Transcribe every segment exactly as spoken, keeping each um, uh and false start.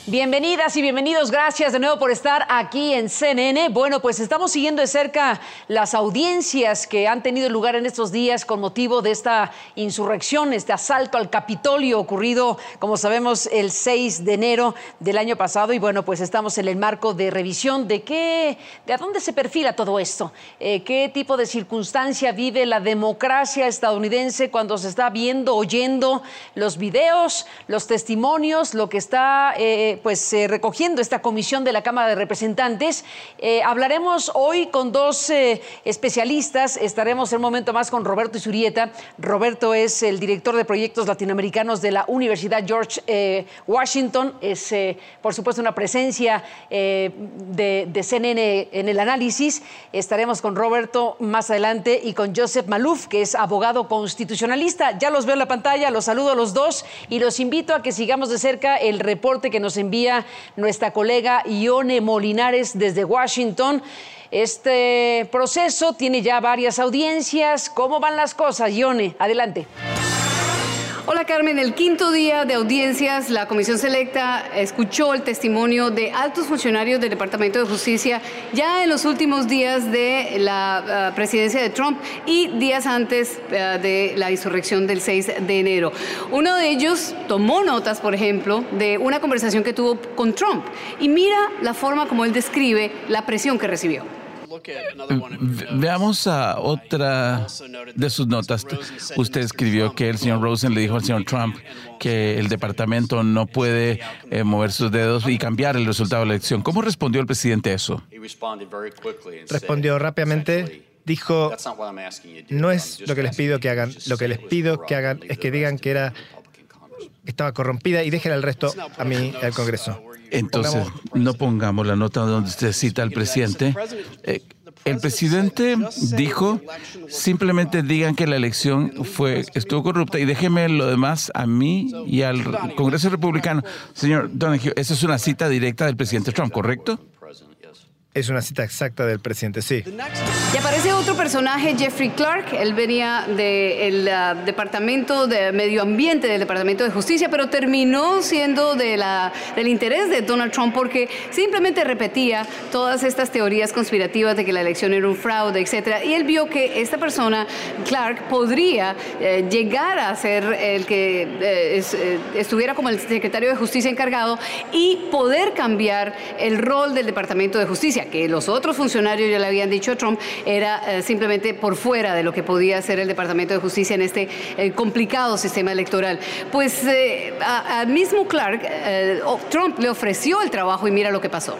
Bienvenidas y bienvenidos, gracias de nuevo por estar aquí en C N N. Bueno, pues estamos siguiendo de cerca las audiencias que han tenido lugar en estos días con motivo de esta insurrección, este asalto al Capitolio ocurrido, como sabemos, el seis de enero del año pasado. Y bueno, pues estamos en el marco de revisión de qué, de a dónde se perfila todo esto, eh, qué tipo de circunstancia vive la democracia estadounidense cuando se está viendo, oyendo los videos, los testimonios, lo que está eh, pues eh, recogiendo esta comisión de la Cámara de Representantes. Eh, hablaremos hoy con dos eh, especialistas. Estaremos en un momento más con Roberto Izurieta. Roberto es el director de proyectos latinoamericanos de la Universidad George eh, Washington. Es, eh, por supuesto, una presencia eh, de, de C N N en el análisis. Estaremos con Roberto más adelante y con Joseph Maloof, que es abogado constitucionalista. Ya los veo en la pantalla, los saludo a los dos y los invito a que sigamos de cerca el reporte que nos envía nuestra colega Ione Molinares desde Washington. Este proceso tiene ya varias audiencias. ¿Cómo van las cosas, Ione? Adelante. Hola, Carmen. El quinto día de audiencias, la Comisión Selecta escuchó el testimonio de altos funcionarios del Departamento de Justicia ya en los últimos días de la uh, presidencia de Trump y días antes uh, de la insurrección del seis de enero. Uno de ellos tomó notas, por ejemplo, de una conversación que tuvo con Trump y mira la forma como él describe la presión que recibió. Veamos a otra de sus notas. Usted escribió que el señor Rosen le dijo al señor Trump que el departamento no puede eh, mover sus dedos y cambiar el resultado de la elección. ¿Cómo respondió el presidente a eso? Respondió rápidamente. Dijo, no es lo que les pido que hagan. Lo que les pido que hagan es que digan que era estaba corrompida y dejen el resto a mí, al Congreso. Entonces, no pongamos la nota donde usted cita al presidente. Eh, el presidente dijo, simplemente digan que la elección fue estuvo corrupta y déjeme lo demás a mí y al Congreso Republicano. Señor Donahue, esa es una cita directa del presidente Trump, ¿correcto? Es una cita exacta del presidente, sí. Y aparece otro personaje, Jeffrey Clark. Él venía del uh, Departamento de Medio Ambiente, del Departamento de Justicia, pero terminó siendo de la, del interés de Donald Trump porque simplemente repetía todas estas teorías conspirativas de que la elección era un fraude, etcétera. Y él vio que esta persona, Clark, podría eh, llegar a ser el que eh, es, eh, estuviera como el secretario de Justicia encargado y poder cambiar el rol del Departamento de Justicia, que los otros funcionarios ya le habían dicho a Trump, era eh, simplemente por fuera de lo que podía hacer el Departamento de Justicia en este eh, complicado sistema electoral. Pues eh, al mismo Clark, eh, Trump le ofreció el trabajo y mira lo que pasó.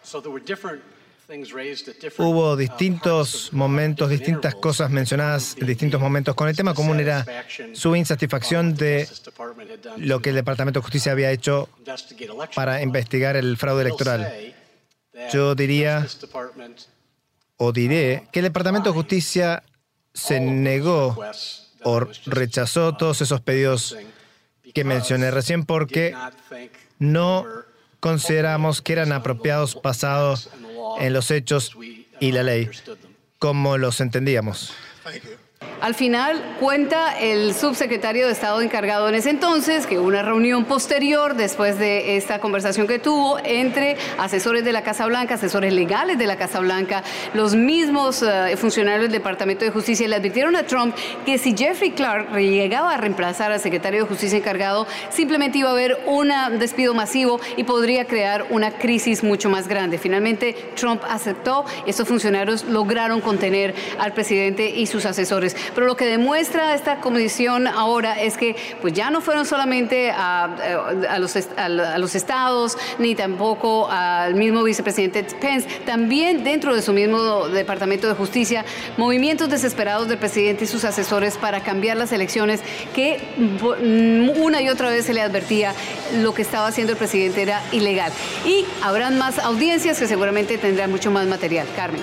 Hubo distintos momentos, distintas cosas mencionadas en distintos momentos. Con el tema común era su insatisfacción de lo que el Departamento de Justicia había hecho para investigar el fraude electoral. Yo diría, o diré, que el Departamento de Justicia se negó o rechazó todos esos pedidos que mencioné recién porque no consideramos que eran apropiados basados en los hechos y la ley, como los entendíamos. Al final, cuenta el subsecretario de Estado encargado en ese entonces que hubo una reunión posterior después de esta conversación que tuvo entre asesores de la Casa Blanca, asesores legales de la Casa Blanca, los mismos uh, funcionarios del Departamento de Justicia, le advirtieron a Trump que si Jeffrey Clark llegaba a reemplazar al secretario de Justicia encargado, simplemente iba a haber un despido masivo y podría crear una crisis mucho más grande. Finalmente, Trump aceptó y estos funcionarios lograron contener al presidente y sus asesores. Pero lo que demuestra esta comisión ahora es que pues ya no fueron solamente a, a, los, a, a los estados, ni tampoco al mismo vicepresidente Pence, también dentro de su mismo Departamento de Justicia, movimientos desesperados del presidente y sus asesores para cambiar las elecciones, que una y otra vez se le advertía lo que estaba haciendo el presidente era ilegal. Y habrán más audiencias que seguramente tendrán mucho más material. Carmen.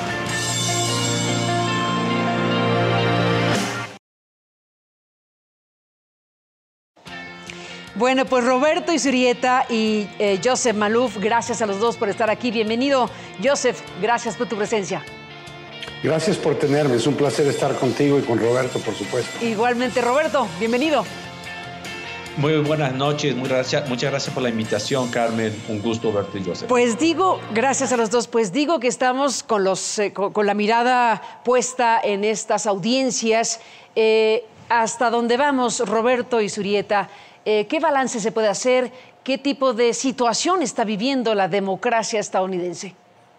Bueno, pues Roberto Izurieta y eh, Joseph Maloof, gracias a los dos por estar aquí. Bienvenido, Joseph, gracias por tu presencia. Gracias por tenerme, es un placer estar contigo y con Roberto, por supuesto. Igualmente, Roberto, bienvenido. Muy buenas noches, muy gracias, muchas gracias por la invitación, Carmen. Un gusto verte, Joseph. Pues digo, gracias a los dos, pues digo que estamos con, los, eh, con, con la mirada puesta en estas audiencias. Eh, ¿Hasta dónde vamos, Roberto Izurieta? Eh, ¿Qué balance se puede hacer? ¿Qué tipo de situación está viviendo la democracia estadounidense?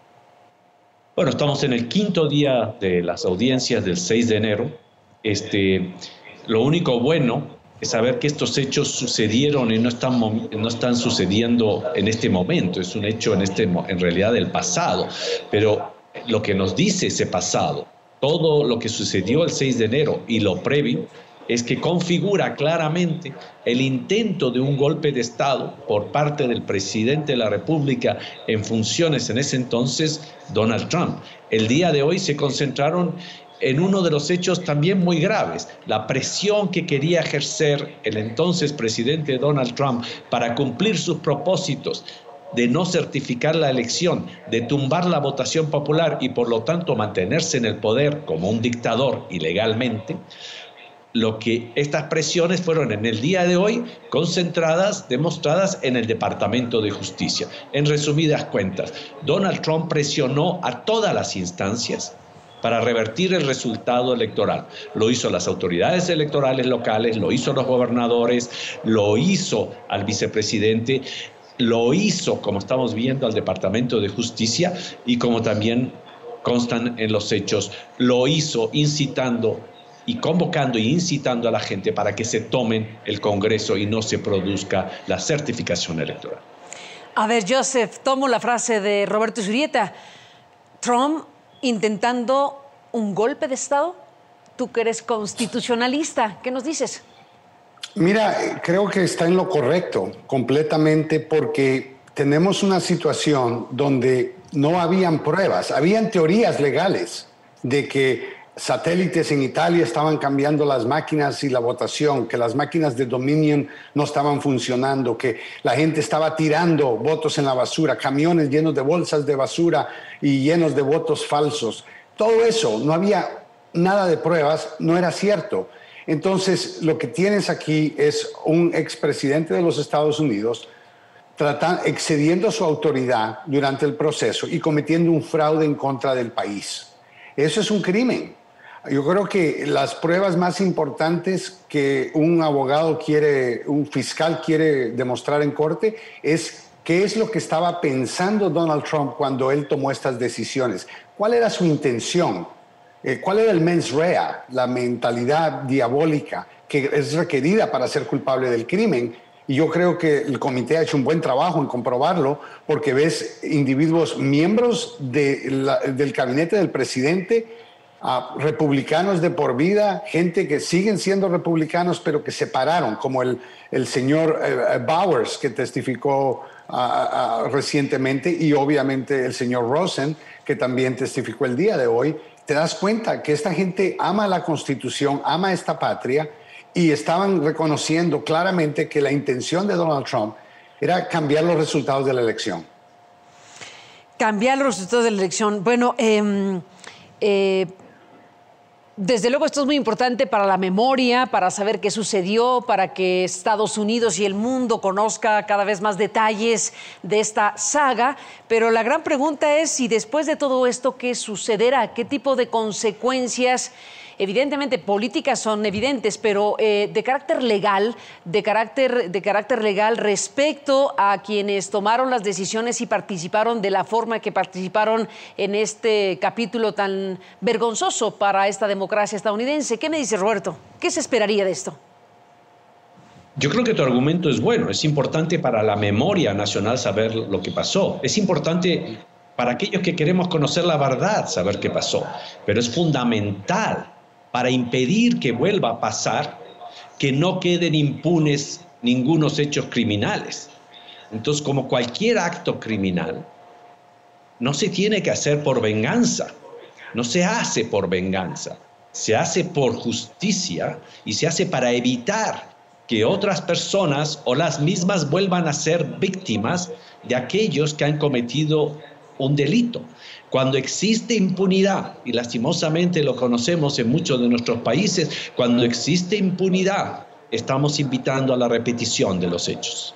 Bueno, estamos en el quinto día de las audiencias del seis de enero. Este, lo único bueno es saber que estos hechos sucedieron y no están, no están sucediendo en este momento. Es un hecho en, este, en realidad del pasado. Pero lo que nos dice ese pasado, todo lo que sucedió el seis de enero y lo previo, es que configura claramente el intento de un golpe de Estado por parte del presidente de la República en funciones en ese entonces, Donald Trump. El día de hoy se concentraron en uno de los hechos también muy graves, la presión que quería ejercer el entonces presidente Donald Trump para cumplir sus propósitos de no certificar la elección, de tumbar la votación popular y por lo tanto mantenerse en el poder como un dictador ilegalmente. Lo que estas presiones fueron en el día de hoy concentradas, demostradas en el Departamento de Justicia. En resumidas cuentas, Donald Trump presionó a todas las instancias para revertir el resultado electoral. Lo hizo las autoridades electorales locales, lo hizo los gobernadores, lo hizo al vicepresidente, lo hizo, como estamos viendo, al Departamento de Justicia y como también constan en los hechos, lo hizo incitando y convocando e incitando a la gente para que se tomen el Congreso y no se produzca la certificación electoral. A ver, Joseph, tomo la frase de Roberto Izurieta. Trump intentando un golpe de Estado. Tú que eres constitucionalista, ¿qué nos dices? Mira, creo que está en lo correcto, completamente, porque tenemos una situación donde no habían pruebas, habían teorías legales de que satélites en Italia estaban cambiando las máquinas y la votación, que las máquinas de Dominion no estaban funcionando, que la gente estaba tirando votos en la basura, camiones llenos de bolsas de basura y llenos de votos falsos. Todo eso, no había nada de pruebas, no era cierto. Entonces, lo que tienes aquí es un expresidente de los Estados Unidos tratando, excediendo su autoridad durante el proceso y cometiendo un fraude en contra del país. Eso es un crimen. Yo creo que las pruebas más importantes que un abogado quiere, un fiscal quiere demostrar en corte es qué es lo que estaba pensando Donald Trump cuando él tomó estas decisiones. ¿Cuál era su intención? Eh, ¿Cuál era el mens rea, la mentalidad diabólica que es requerida para ser culpable del crimen? Y yo creo que el comité ha hecho un buen trabajo en comprobarlo, porque ves individuos, miembros de la, del gabinete del presidente, Uh, republicanos de por vida, gente que siguen siendo republicanos pero que se pararon, como el, el señor uh, Bowers, que testificó uh, uh, recientemente, y obviamente el señor Rosen, que también testificó el día de hoy. Te das cuenta que esta gente ama la Constitución, ama esta patria, y estaban reconociendo claramente que la intención de Donald Trump era cambiar los resultados de la elección. Cambiar los resultados de la elección. Bueno, eh, eh, desde luego esto es muy importante para la memoria, para saber qué sucedió, para que Estados Unidos y el mundo conozca cada vez más detalles de esta saga. Pero la gran pregunta es si después de todo esto, ¿qué sucederá? ¿Qué tipo de consecuencias? Evidentemente, políticas son evidentes, pero eh, de carácter legal, de carácter, de carácter legal respecto a quienes tomaron las decisiones y participaron de la forma que participaron en este capítulo tan vergonzoso para esta democracia estadounidense. ¿Qué me dice, Roberto? ¿Qué se esperaría de esto? Yo creo que tu argumento es bueno. Es importante para la memoria nacional saber lo que pasó. Es importante para aquellos que queremos conocer la verdad saber qué pasó. Pero es fundamental para impedir que vuelva a pasar, que no queden impunes ningunos hechos criminales. Entonces, como cualquier acto criminal, no se tiene que hacer por venganza, no se hace por venganza, se hace por justicia y se hace para evitar que otras personas o las mismas vuelvan a ser víctimas de aquellos que han cometido un delito. Cuando existe impunidad, y lastimosamente lo conocemos en muchos de nuestros países, cuando existe impunidad estamos invitando a la repetición de los hechos.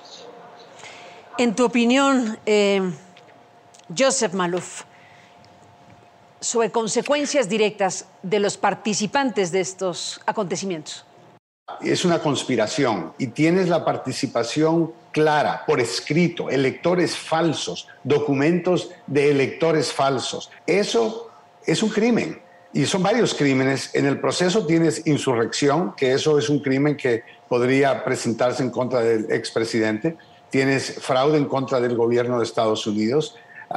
En tu opinión, eh, Joseph Maloof, sobre consecuencias directas de los participantes de estos acontecimientos. Es una conspiración y tienes la participación clara, por escrito, electores falsos, documentos de electores falsos. Eso es un crimen y son varios crímenes. En el proceso tienes insurrección, que eso es un crimen que podría presentarse en contra del expresidente. Tienes fraude en contra del gobierno de Estados Unidos,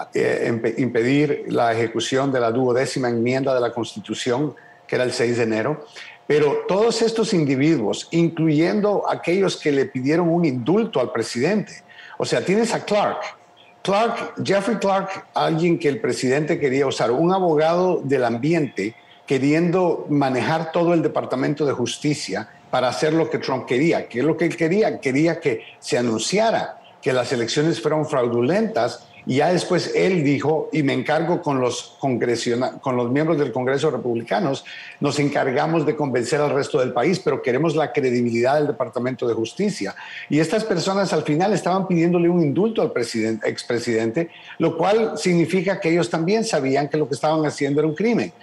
eh, impedir la ejecución de la duodécima enmienda de la Constitución, que era el seis de enero. Pero todos estos individuos, incluyendo aquellos que le pidieron un indulto al presidente, o sea, tienes a Clark, Clark, Jeffrey Clark, alguien que el presidente quería usar, un abogado del ambiente queriendo manejar todo el Departamento de Justicia para hacer lo que Trump quería. ¿Qué es lo que él quería? Quería que se anunciara que las elecciones fueron fraudulentas. Y ya después él dijo, y me encargo con los, con los miembros del Congreso republicanos, nos encargamos de convencer al resto del país, pero queremos la credibilidad del Departamento de Justicia. Y estas personas al final estaban pidiéndole un indulto al presidente, expresidente, lo cual significa que ellos también sabían que lo que estaban haciendo era un crimen.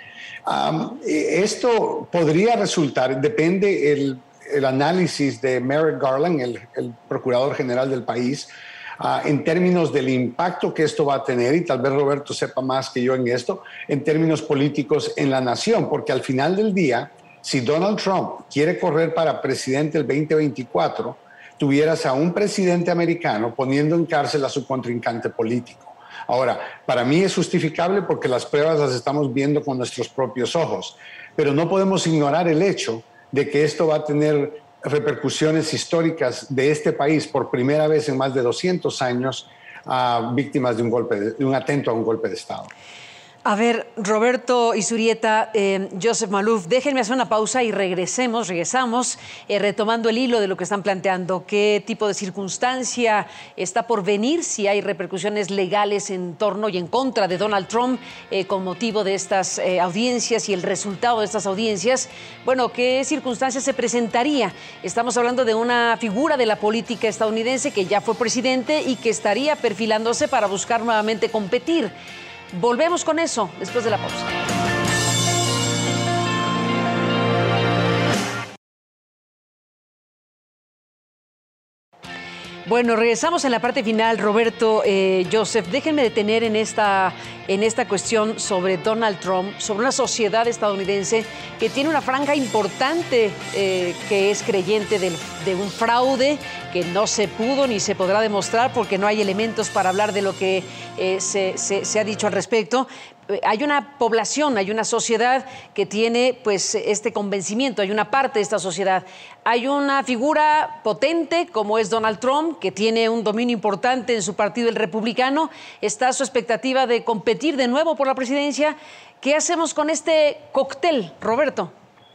Um, esto podría resultar, depende el, el análisis de Merrick Garland, el, el procurador general del país, Uh, en términos del impacto que esto va a tener, y tal vez Roberto sepa más que yo en esto, en términos políticos en la nación, porque al final del día, si Donald Trump quiere correr para presidente el veinte veinticuatro, tuvieras a un presidente americano poniendo en cárcel a su contrincante político. Ahora, para mí es justificable porque las pruebas las estamos viendo con nuestros propios ojos, pero no podemos ignorar el hecho de que esto va a tener repercusiones históricas de este país por primera vez en más de doscientos años a víctimas de un golpe, de, de un atento a un golpe de Estado. A ver, Roberto Izurieta, eh, Joseph Maloof, déjenme hacer una pausa y regresemos, regresamos, eh, retomando el hilo de lo que están planteando. ¿Qué tipo de circunstancia está por venir? Si hay repercusiones legales en torno y en contra de Donald Trump eh, con motivo de estas eh, audiencias y el resultado de estas audiencias. Bueno, ¿qué circunstancia se presentaría? Estamos hablando de una figura de la política estadounidense que ya fue presidente y que estaría perfilándose para buscar nuevamente competir. Volvemos con eso después de la pausa. Bueno, regresamos en la parte final, Roberto, eh, Joseph. Déjenme detener en esta, en esta cuestión sobre Donald Trump, sobre una sociedad estadounidense que tiene una franja importante eh, que es creyente del, de un fraude que no se pudo ni se podrá demostrar porque no hay elementos para hablar de lo que eh, se, se, se ha dicho al respecto. Hay una población, hay una sociedad que tiene pues este convencimiento, hay una parte de esta sociedad. Hay una figura potente como es Donald Trump, que tiene un dominio importante en su partido, el republicano. Está a su expectativa de competir de nuevo por la presidencia. ¿Qué hacemos con este cóctel, Roberto?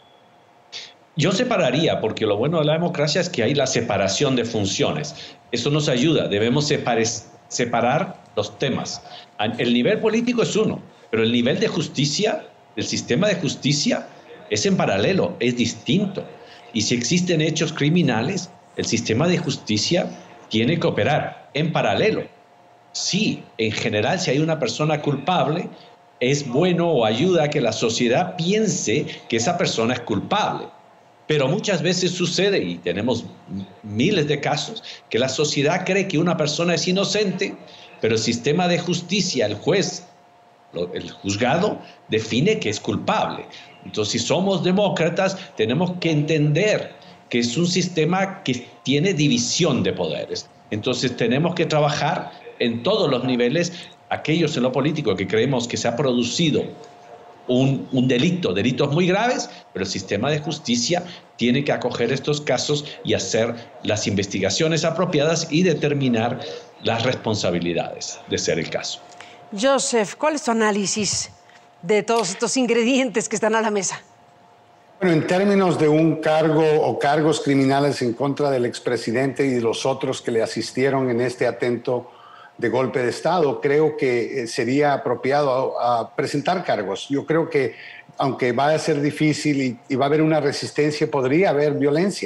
Yo separaría, porque lo bueno de la democracia es que hay la separación de funciones. Eso nos ayuda, debemos separe, separar los temas. El nivel político es uno, pero el nivel de justicia, el sistema de justicia, es en paralelo, es distinto. Y si existen hechos criminales, el sistema de justicia tiene que operar en paralelo. Sí, en general, si hay una persona culpable, es bueno o ayuda a que la sociedad piense que esa persona es culpable. Pero muchas veces sucede, y tenemos miles de casos, que la sociedad cree que una persona es inocente, pero el sistema de justicia, el juez, el juzgado, define que es culpable. Entonces, si somos demócratas, tenemos que entender que es un sistema que tiene división de poderes. Entonces, tenemos que trabajar en todos los niveles, aquellos en lo político que creemos que se ha producido un, un delito, delitos muy graves, pero el sistema de justicia tiene que acoger estos casos y hacer las investigaciones apropiadas y determinar las responsabilidades de ser el caso. Joseph, ¿cuál es tu análisis de todos estos ingredientes que están a la mesa? Bueno, en términos de un cargo o cargos criminales en contra del expresidente y de los otros que le asistieron en este atento de golpe de Estado, creo que sería apropiado a, a presentar cargos. Yo creo que, aunque va a ser difícil y, y va a haber una resistencia, podría haber violencia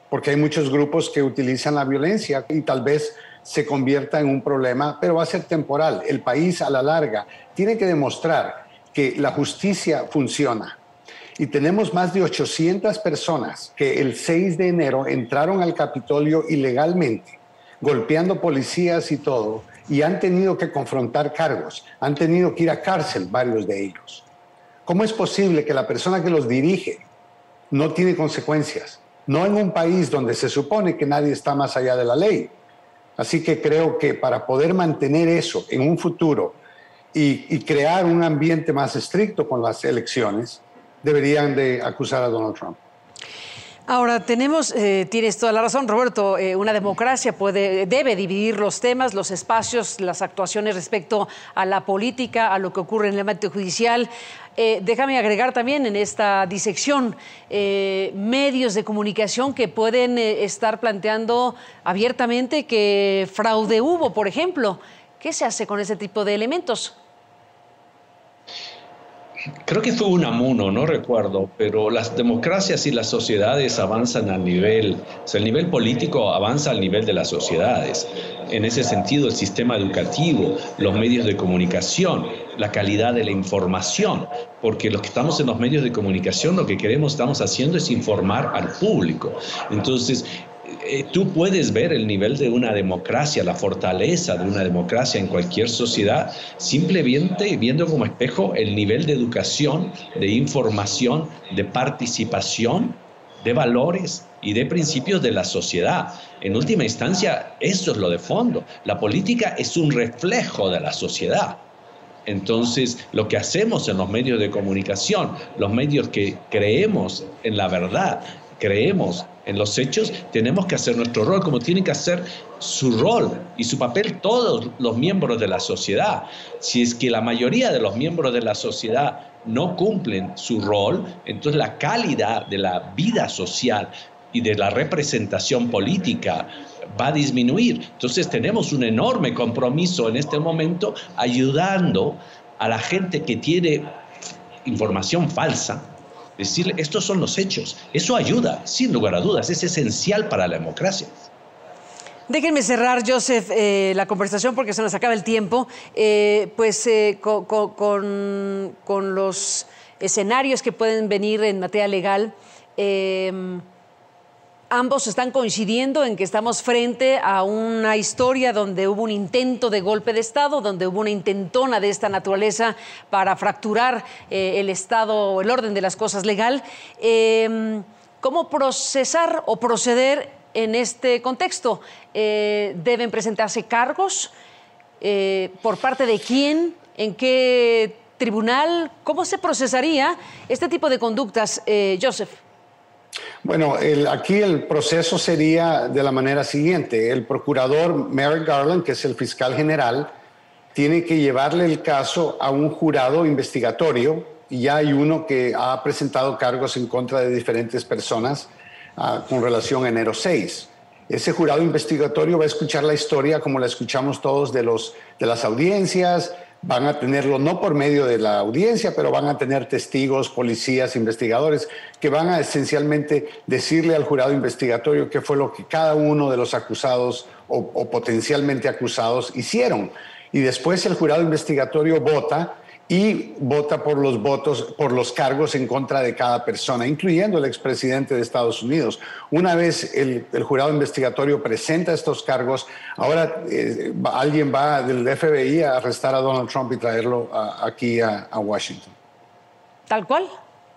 porque hay muchos grupos que utilizan la violencia y tal vez se convierta en un problema, pero va a ser temporal. El país a la larga tiene que demostrar que la justicia funciona. Y tenemos más de ochocientas personas que el seis de enero entraron al Capitolio ilegalmente, golpeando policías y todo, y han tenido que confrontar cargos, han tenido que ir a cárcel varios de ellos. ¿Cómo es posible que la persona que los dirige no tiene consecuencias? No en un país donde se supone que nadie está más allá de la ley. Así que creo que para poder mantener eso en un futuro y, y crear un ambiente más estricto con las elecciones, deberían de acusar a Donald Trump. Ahora, tenemos, eh, tienes toda la razón, Roberto, eh, una democracia puede, debe dividir los temas, los espacios, las actuaciones respecto a la política, a lo que ocurre en el ámbito judicial. Eh, déjame agregar también en esta disección eh, medios de comunicación que pueden eh, estar planteando abiertamente que fraude hubo, por ejemplo. ¿Qué se hace con ese tipo de elementos? Creo que fue Unamuno, no recuerdo, pero las democracias y las sociedades avanzan al nivel, o sea, el nivel político avanza al nivel de las sociedades. En ese sentido, el sistema educativo, los medios de comunicación, la calidad de la información, porque los que estamos en los medios de comunicación lo que queremos, estamos haciendo es informar al público. Entonces, Eh, tú puedes ver el nivel de una democracia, la fortaleza de una democracia en cualquier sociedad, simplemente viendo como espejo el nivel de educación, de información, de participación, de valores y de principios de la sociedad. En última instancia, eso es lo de fondo. La política es un reflejo de la sociedad. Entonces, lo que hacemos en los medios de comunicación, los medios que creemos en la verdad, creemos en los hechos, tenemos que hacer nuestro rol como tienen que hacer su rol y su papel todos los miembros de la sociedad. Si es que la mayoría de los miembros de la sociedad no cumplen su rol, entonces la calidad de la vida social y de la representación política va a disminuir. Entonces tenemos un enorme compromiso en este momento ayudando a la gente que tiene información falsa, decirle, estos son los hechos. Eso ayuda, sin lugar a dudas, es esencial para la democracia. Déjenme cerrar, Joseph, eh, la conversación porque se nos acaba el tiempo. Eh, pues eh, con, con, con los escenarios que pueden venir en materia legal, eh, ambos están coincidiendo en que estamos frente a una historia donde hubo un intento de golpe de Estado, donde hubo una intentona de esta naturaleza para fracturar eh, el Estado, el orden de las cosas legal. Eh, ¿Cómo procesar o proceder en este contexto? Eh, ¿Deben presentarse cargos? Eh, ¿Por parte de quién? ¿En qué tribunal? ¿Cómo se procesaría este tipo de conductas, eh, Joseph? Bueno, el, aquí el proceso sería de la manera siguiente. El procurador Merrick Garland, que es el fiscal general, tiene que llevarle el caso a un jurado investigatorio, y ya hay uno que ha presentado cargos en contra de diferentes personas uh, con relación a enero seis. Ese jurado investigatorio va a escuchar la historia como la escuchamos todos de, los, de las audiencias. Van a tenerlo no por medio de la audiencia, pero van a tener testigos, policías, investigadores, que van a esencialmente decirle al jurado investigatorio qué fue lo que cada uno de los acusados o, o potencialmente acusados hicieron. Y después el jurado investigatorio vota y vota por los votos, por los cargos en contra de cada persona, incluyendo el expresidente de Estados Unidos. Una vez el, el jurado investigatorio presenta estos cargos, ahora eh, alguien va del F B I a arrestar a Donald Trump y traerlo a, aquí a, a Washington. ¿Tal cual?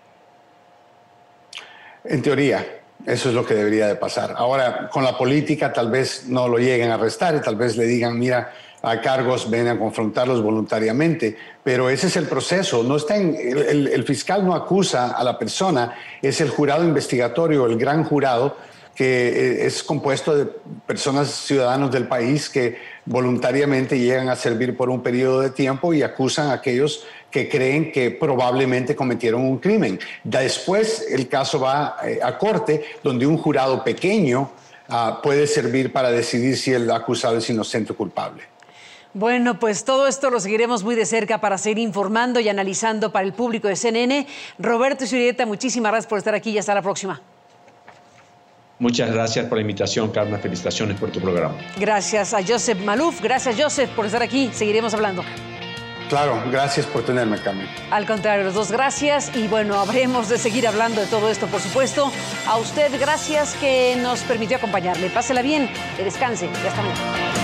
En teoría, eso es lo que debería de pasar. Ahora, con la política tal vez no lo lleguen a arrestar y tal vez le digan, mira, a cargos, ven a confrontarlos voluntariamente, pero ese es el proceso. No está en, el, el fiscal no acusa a la persona, es el jurado investigatorio, el gran jurado, que es compuesto de personas, ciudadanos del país que voluntariamente llegan a servir por un periodo de tiempo y acusan a aquellos que creen que probablemente cometieron un crimen. Después el caso va a corte, donde un jurado pequeño uh, puede servir para decidir si el acusado es inocente o culpable. Bueno, pues todo esto lo seguiremos muy de cerca para seguir informando y analizando para el público de C N N. Roberto Isurieta, muchísimas gracias por estar aquí y hasta la próxima. Muchas gracias por la invitación, Carmen. Felicitaciones por tu programa. Gracias a Joseph Maluf. Gracias, Joseph, por estar aquí. Seguiremos hablando. Claro, gracias por tenerme, Carmen. Al contrario, los dos gracias. Y bueno, habremos de seguir hablando de todo esto, por supuesto. A usted, gracias que nos permitió acompañarle. Pásela bien, que descanse y hasta mañana.